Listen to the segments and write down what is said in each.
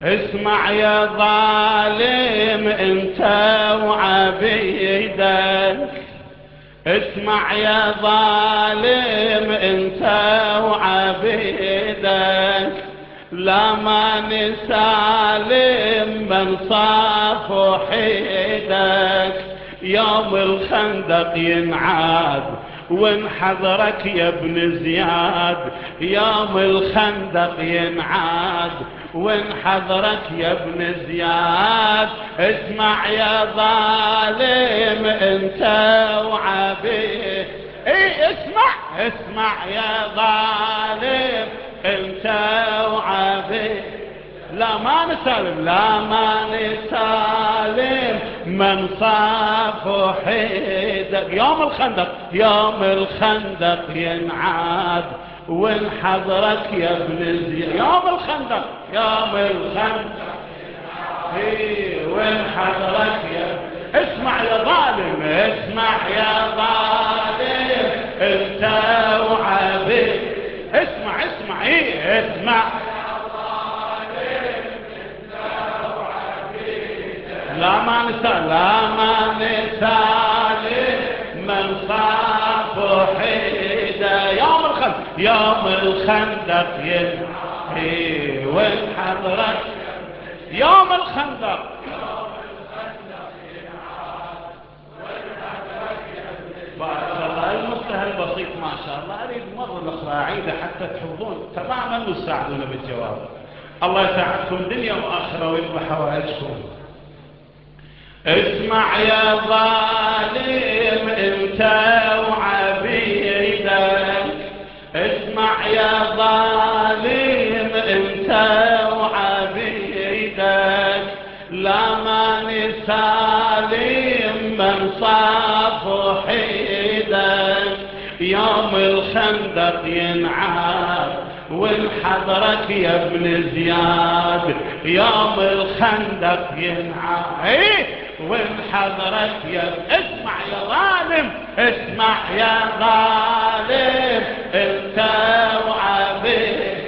اسمع يا ظالم انت وعبيدك، اسمع يا ظالم انت وعبيدك، لا ما نسالم من صاف وحيدك. يوم الخندق ينعاد وانحضرك يا ابن زياد، يوم الخندق ينعاد وانحضرك يا ابن زياد. اسمع يا ظالم انت وعبيد، اسمع يا ظالم انت وعبيد، لا ما نسالم من صاف وحيدك. يوم الخندق ينعاد وانحضرك يا ابن زياد، يوم الخندق وانحضرك اسمع يا ظالم انت وعبيد، اسمع لا ما نسالم من صاف وحيده. يوم الخندق ينعاد وانحضرك يوم الخندق. بارك الله، المستهل بسيط ما شاء الله. اريد مرة اخرى اعيده حتى تحفظون تماما وتساعدونا بالجواب. الله يساعدكم دنيا واخره ويقضي حوائجكم. اسمع يا ظالم انت وعبيدك، اسمع يا ظالم انت وعبيدك، لا ما نسالم من صاف وحيدك. يوم الخندق ينعاد وانحضرك يا ابن زياد، يوم الخندق ينعاد وانحضرك يا اسمع يا ظالم انت وعبيد.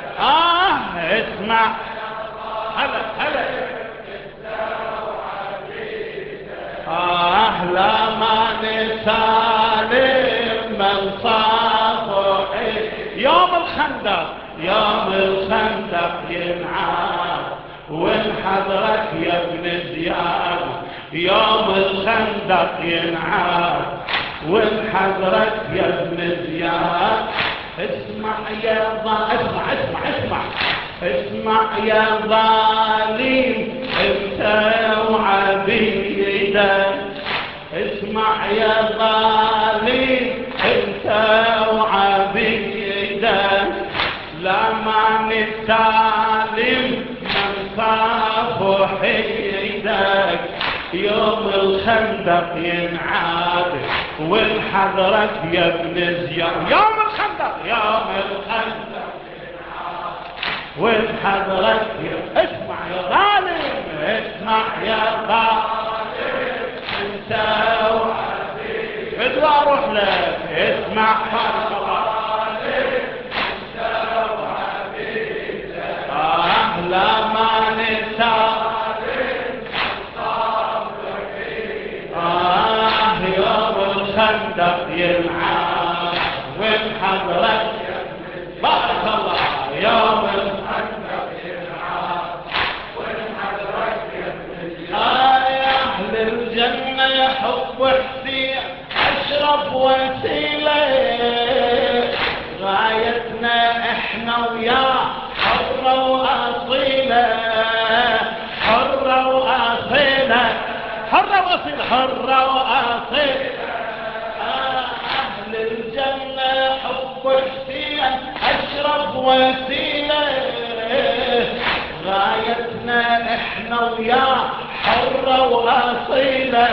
اسمع هلا لا ما نسالم من صاف وحيد. يوم الخندق ينعاد وانحضرك يا ابن زياد، يوم الخندق ينعاد وانحضرك يا ابن زياد. اسمع يا ظالم انت وعبيدك، اسمع يا ظالم انت وعبيدك، لا ما نسالم من صاف وحيدك. يوم الخندق ينعاد وانحضرك يا ابن زياد، يوم الخندق وانحضرك اسمع يا ظالم انت وعبيدك. بدو اروح لك اسمع بارك الله انت وعبيدك، لا ما نسالم يوم الخندق ينعاد وانحضرك بارك الله. يوم الخندق ينعاد وانحضرك يا اهل الجنه حب حسين اشرف وسيله، غايتنا احنا وياه حره واصيله، حره واصيله أهل الجنة حب حسين أشرف وسيلة، غايتنا إحنا وياه حرة وأصيلة.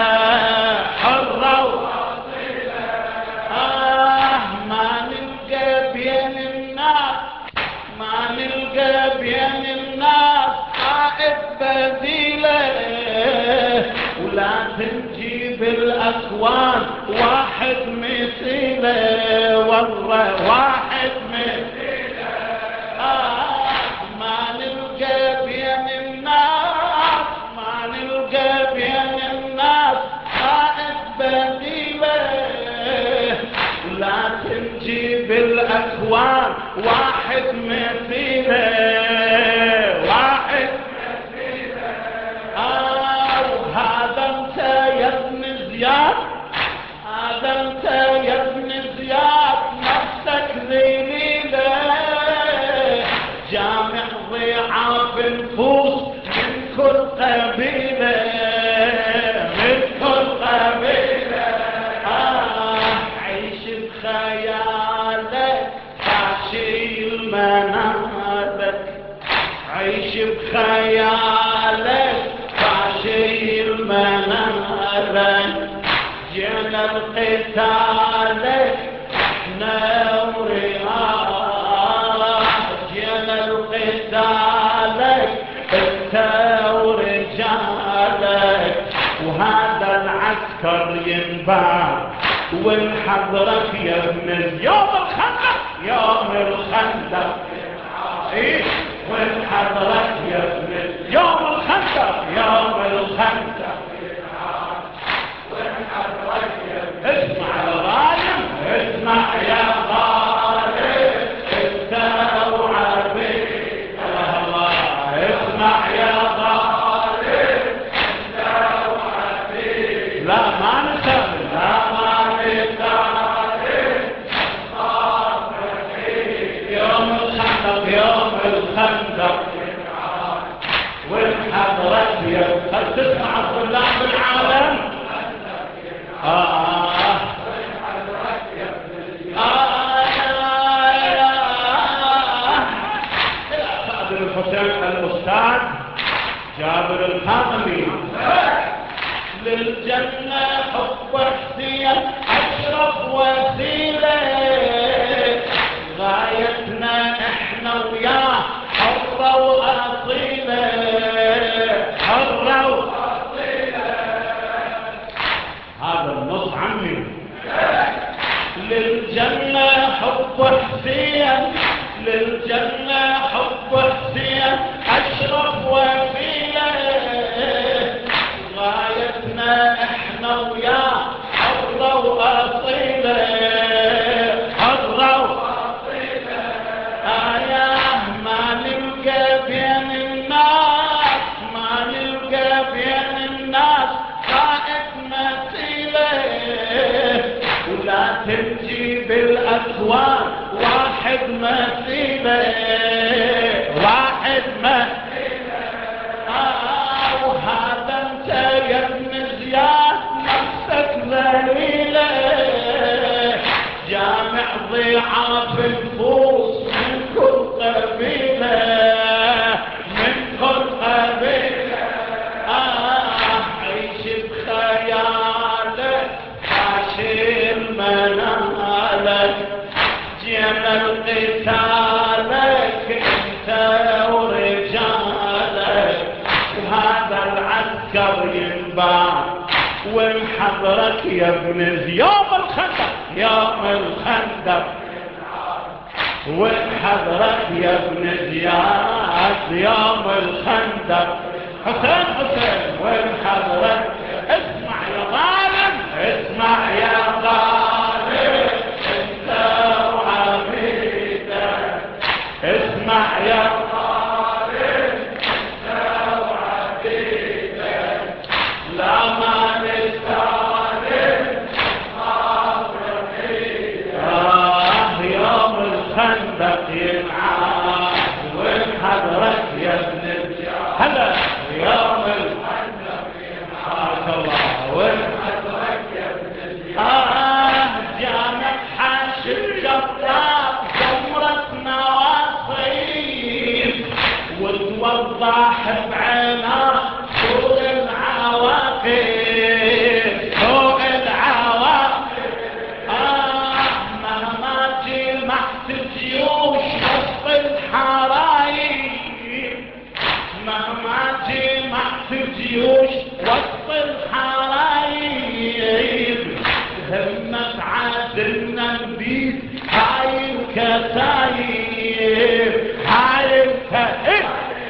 ما نلقى بين الناس قائد بديله، ولا تنجيب الأكوان واحد مثيله، والله واحد مثيله. ما نلقى الأكوان واحد مثيله، واحد مثيله. وهذا انت يا ابن زياد، هذا انت يا ابن زياد نفسك ذليله، جامع ضعاف النفوس من كل قبيله، من كل قبيله. عيش بخيالك عشي منالك، عيش بخيالك عشي منالك، جينا لقتالك احنا ورياح، جينا لقتالك انت ورجالك، وهذا العسكر ينباع ونحضرك يا ابن يوم الخندق، يوم الخندق ونحضرك يا ابن يوم الخندق، يوم الخندق ونحضرك يا ابن. اسمع يا ظالم، اسمع يا ظالم انت وعبيد الله، اسمع يا ظالم انت وعبيد. لا ما نسال، لا ما نسال، يوم الخندق، يوم الخندق والحضرت يا هل تسمع الطلاب العالم؟ خادم الحسين الأستاذ جابر الحاملي، للجنة حب حسين أشرف وسيلة، غايتنا احنا وياه حرة وأصيلة، حرة وأصيلة. هذا النص عمي. للجنة حب حسين، للجنة حب حسين أشرف وسيلة، غايتنا احنا وياه حرة وأصيلة، حرة وأصيلة. ما نلقى بين الناس، ما نلقى بين الناس قائد مثيله، ولا تنجي بالأكوان واحد مثيله، واحد مثيله. وهذا انت يا ابن زياد نفسك ذليله، جامع ضعاف النفوس من كل قبيله، من كل قبيله. عيش بخيالك عاشر منالك، جينا لقتالك انت ورجالك، وهذا العسكر ينباع ونحضرك يا ابن يوم الخندق، يوم الخندق ونحضرك يا ابن زياد، يوم الخندق حسين حسين ونحضرك. اسمع يا ظالم، اسمع يا ظالم انت وعبيدك، اسمع يا ظالم انت وعبيدك، لا ما نستعلم يوم الخندق ينعاد ونحضرك يا ابن الجار. هلا يوم الخندق ينعاد الله ونحضرك يا ابن الجار. جامع حاشد جراب زمرة نواصيب، وتوضح بعيناه سوء العواقب، سوء العواقب. مهما جمعت الجيوش وسط الحرايب، مهما جمعت الجيوش وسط الحرايب، همك عادلنا نبيد هاي الكتايب، هاي الكتايب.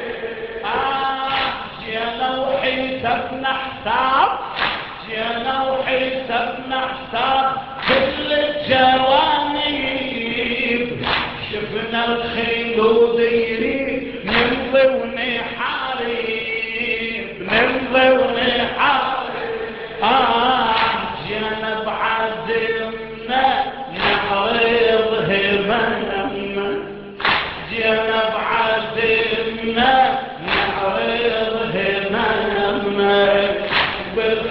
جينا وحسبنا حساب، جينا وحسبنا حساب كل الجوانب،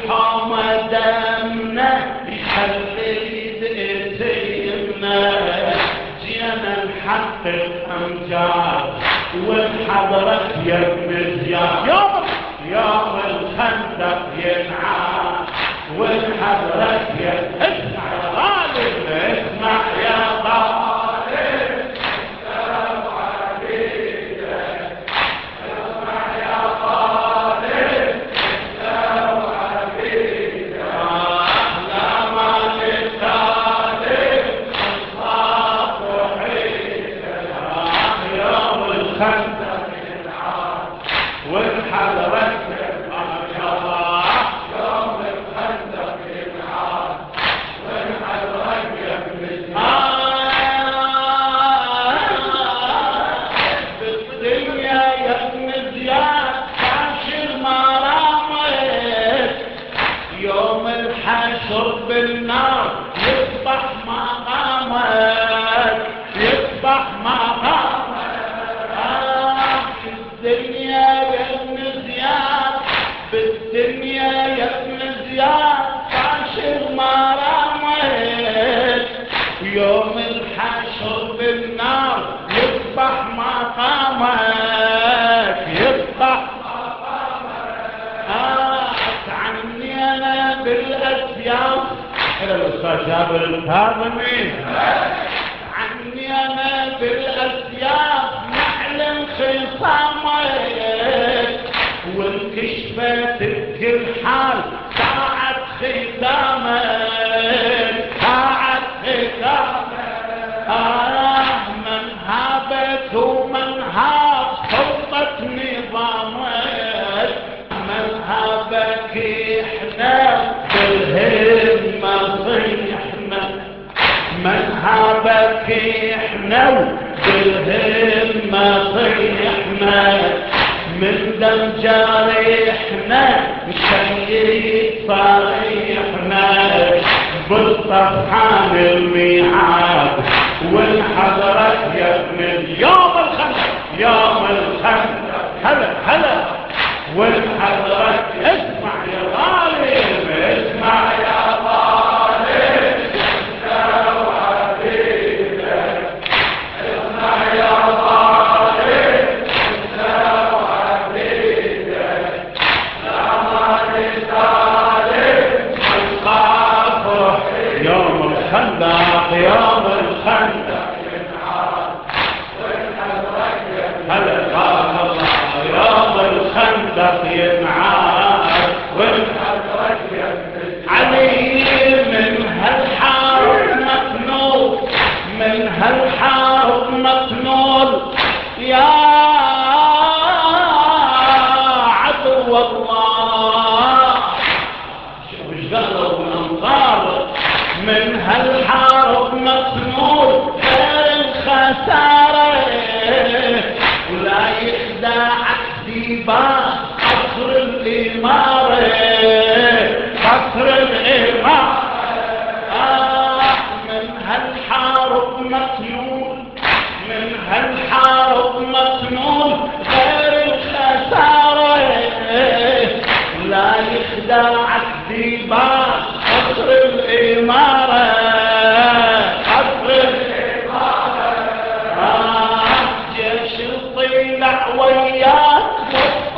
الحومة دمنا يخلي يتيمنا جينا نحقق أمجاد والحضرة يا ابن زياد يوم الخندق ينعاد والحضرة اسمع يا غالب اسمع يا غالب السلام عليك اسمع يا غالب السلام عليك لا ما نسالك الصاف وحيد يوم الخندق ينعاد والحضرة بالنار يصبح مقامك يصبح مقامك الدنيا يا ابن زياد بالدنيا يا ابن زياد فاشل مرامك يوم الحشر بالنار يصبح مقامك يصبح عني انا بالاسياف الى الاستاذ جابر الكاظمي عني انا بالاسياف نعلم خصامك وانكشفت بكل حال ساعة ختامك ساعة ختامك من هابت ومن هاب سلطة نظامك من هابك احنا بالهمة صيحنا من هابك احنا بالهمة صيحنا من دم جارحنا مشيت صريحنا بالطفحان الميعاد والحضرة يا ابن يوم الخندق يوم الخندق هلا هلا والحضرة اسمع يا غالب اسمع يا غالب السلام عليك اسمع يا غالب السلام عليك لا ما نسالك الخاف يوم الخندق يوم الخندق ينعاد والحضرة هلا بارك الله يوم الخندق ينعاد والحضرة علي من هالحارب مكنول من هالحارب مكنول يا عدو الله شوف ايش قالوا الانصار من هالحارب مكنول غير الخسارة ولا يخدعك ديبان قصر الإمارة قصر الإمارة من هالحارب مكنون من هالحارب مكنون غير الخسارة لا يخدعك ديبان قصر الإمارة قصر الإمارة جيش الطيلع وياك وسط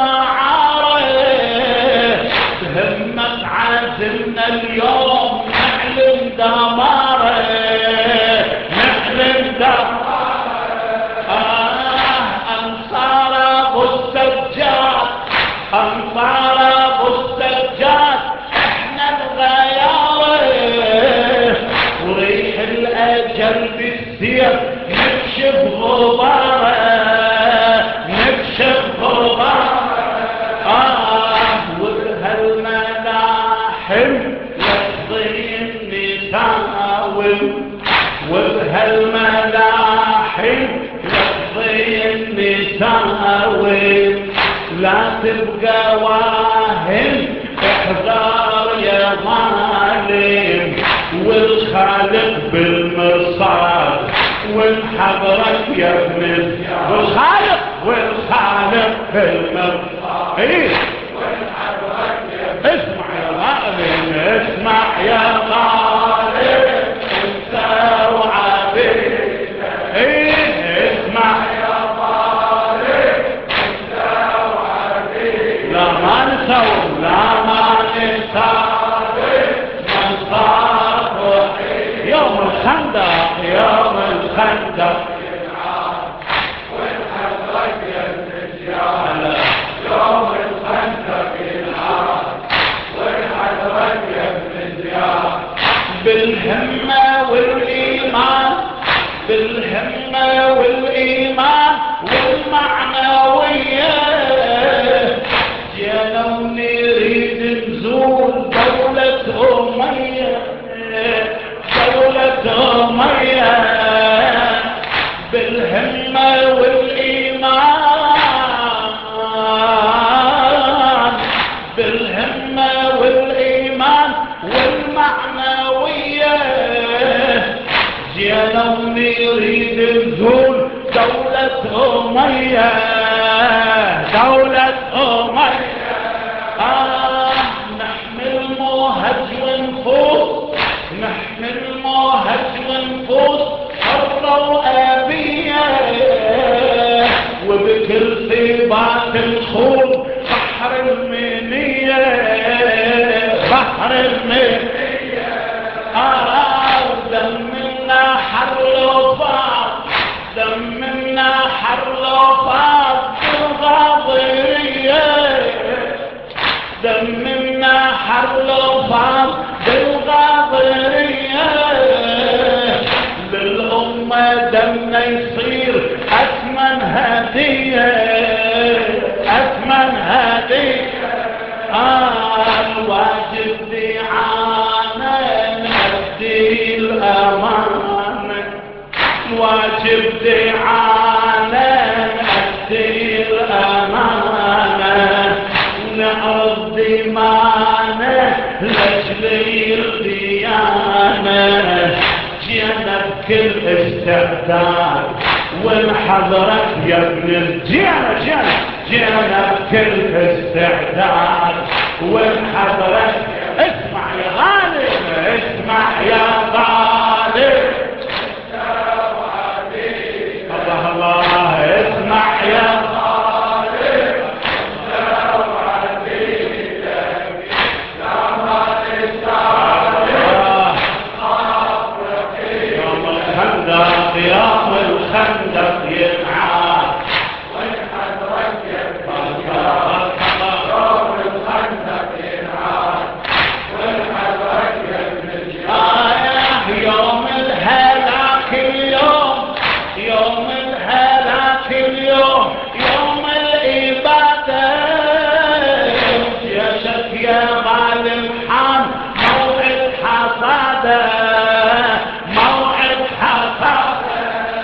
المعارة همك عازمنا اليوم نعلم دمارة نعلم دمارة أنصار أبو السجاد أنصار أبو السجاد احنا الغيارة وريح الأجل بالسير نكشف غبارة نكشف غبارة وبهالملاحم لفظين نساوم وبهالملاحم لفظين نساوم لا تبقى واهم احذر يا ظالم والخالق بالمرصاد والحضرك يا ابن والخالق والخالق بالمرصاد والحضرك يا ابن اسمع يا غالب انت وعبيدك، اسمع يا غالب انت وعبيدك، لا ما نسوي لا ما نسوي من صار وحيد. يوم الخندق يوم الخندق والحسرة يا الرجال، يوم الخندق ينعاد والحسرة يا الرجال، بالهمة والإيمان بالهمة والإيمان والمعنوية، جينا ونريد نزول دولة أمية دولة أمية، بالهمة والإيمان بالهمة والإيمان والمعنوية، جينا ونريد نزول دولة أمية دولة أمية. نحمل موهج ونفوس نحمل موهج ونفوس حرة وأبية، وبكل ثبات الخوض بحر المنية بحر المنية. دمنا حر وفاض دمنا حر وفاض بالغاضرية، دمنا حر وفاض بالغاضرية، للأمة دمنا يصير أثمن هدية أثمن هدية. الواجب دعانا نأدي الأمانة، الواجب دعانا نأدي الأمانة، نعرض دمانا لأجل الديانة، جينا بكل استعداد ونحضرك يا ابن جينا بكل استعداد ونحضرك. اسمع يا غالب اسمع يا غالب الله الله اسمع يا غالب يوم الخندق يوم الخندق ينعاد والحسرة ينعاد يوم الخندق ينعاد والحسرة ينعاد، يوم الهلاك اليوم يوم الهلاك اليوم يوم الإبادة، يا شك يا غالب حان موعد حصاده موعد حصاده.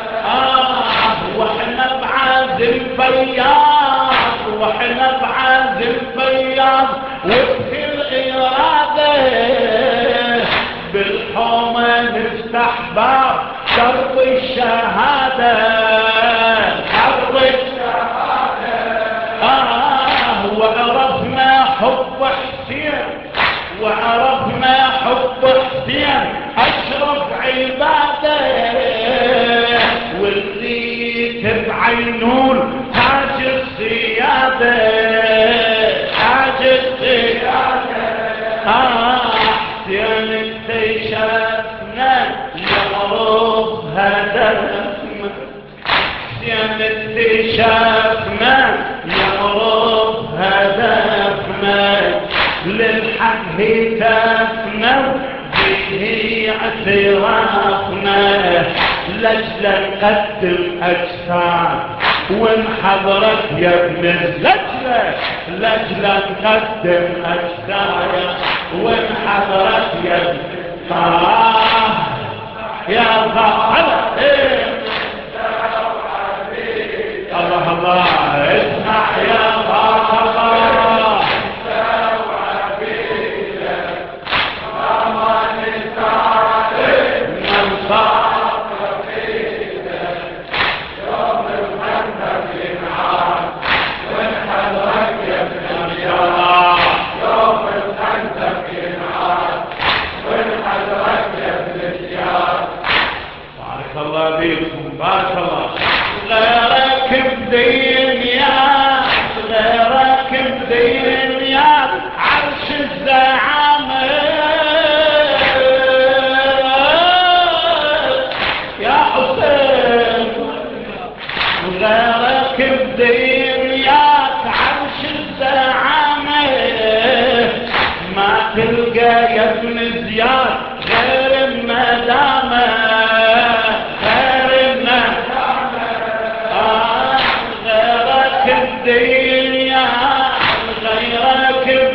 واحنا بعازم بياض واحنا بعازم بياض وبكل إرادة، بالحومة نفتح باب درب الشهادة درب الشهادة. وعرفنا حب حسين وعرفنا حب حسين أشرف عبادة، واللي تبعينون تاج السيادة تاج السيادة. حسين اكتشفنا يعرف هدفنا، حسين اكتشفنا يعرف هدفنا، للحق هتافنا به اعترافنا، لجل نقدم أجساد ونحضرك يا ابن لجل نقدم أجساد ونحضرك يا ابن يا غالب الله الله اسمع يا غالب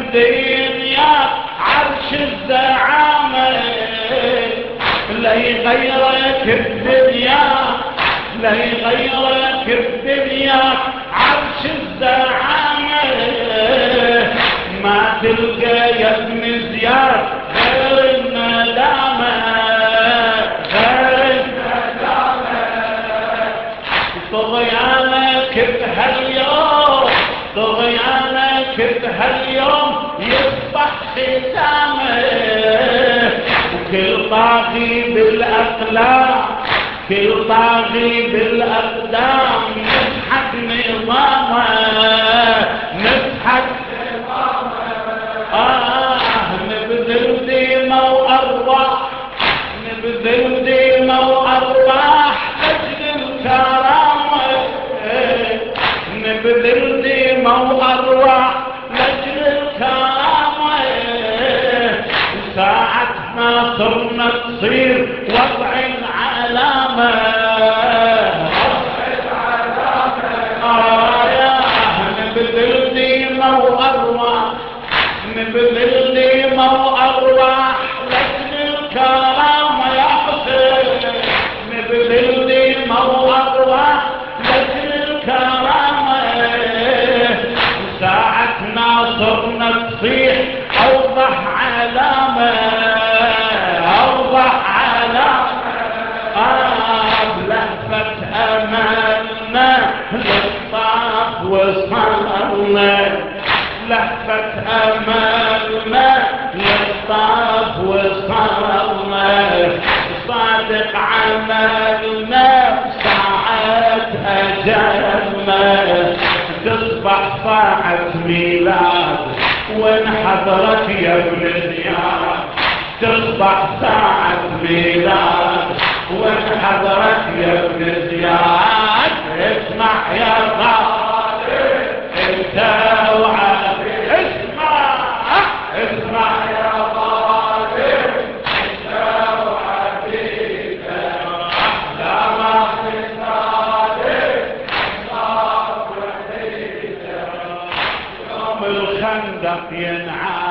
الدنيا عرش الزعامة لا يغيرك الدنيا لا يغيرك الدنيا عرش الزعامة ما تلقى يا ابن زياد غير الندامة غير الندامة طغيانك بهاليوم طغيانك بهاليوم يصبح ختامه وكل طاغي بالأقلام كل طاغي بالأقدام نسحق نظامه نسحق نبذل ديمة وأرواح نبذل ديمة وأرواح لأجل الكرامة نبذل ديمة وأرواح لأجل الكرامة ساعة ما صرنا تصير وضع العلامة نبذل ديمة وأرواح نبذل ديمة وأرواح لأجل الكرامة يا حسين نبذل ديمة وأرواح لأجل الكرامة ساعة ناصرنا تصيح أوضح علامة أوضح علامة بلهفة أملنا للطاف وصلنا لهفة أملنا للطاف وصلنا صادق عملنا ساعة أجلنا تصبح ساعة ميلاد وانحضرت يا ابن زياد تصبح ساعة ميلاد وانحضرت يا ابن زياد اسمع يا غالي انت وعلي اسمع اسمع يا غالي انت وعلي لا ما يوم الخندق ينعاد